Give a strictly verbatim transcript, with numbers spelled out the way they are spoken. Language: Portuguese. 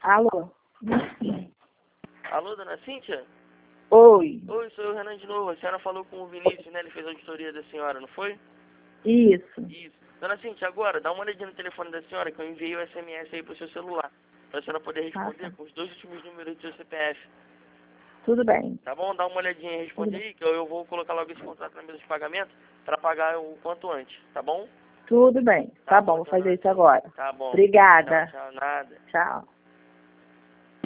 Alô? Alô, dona Cíntia? Oi. Oi, sou eu, Renan, de novo. A senhora falou com o Vinícius, né? Ele fez a auditoria da senhora, não foi? Isso. Isso. Dona Cíntia, agora, dá uma olhadinha no telefone da senhora, que eu enviei o S M S aí pro seu celular. Pra senhora poder responder Ah, tá. com os dois últimos números do seu C P F. Tudo bem. Tá bom? Dá uma olhadinha e responde Tudo aí, que eu, eu vou colocar logo esse contrato na mesa de pagamento pra pagar o quanto antes, tá bom? Tudo bem. Tá, Tá bom, bom, vou então, fazer dona isso Cíntia. agora. Tá bom. Obrigada. Tchau, tchau, nada. Tchau.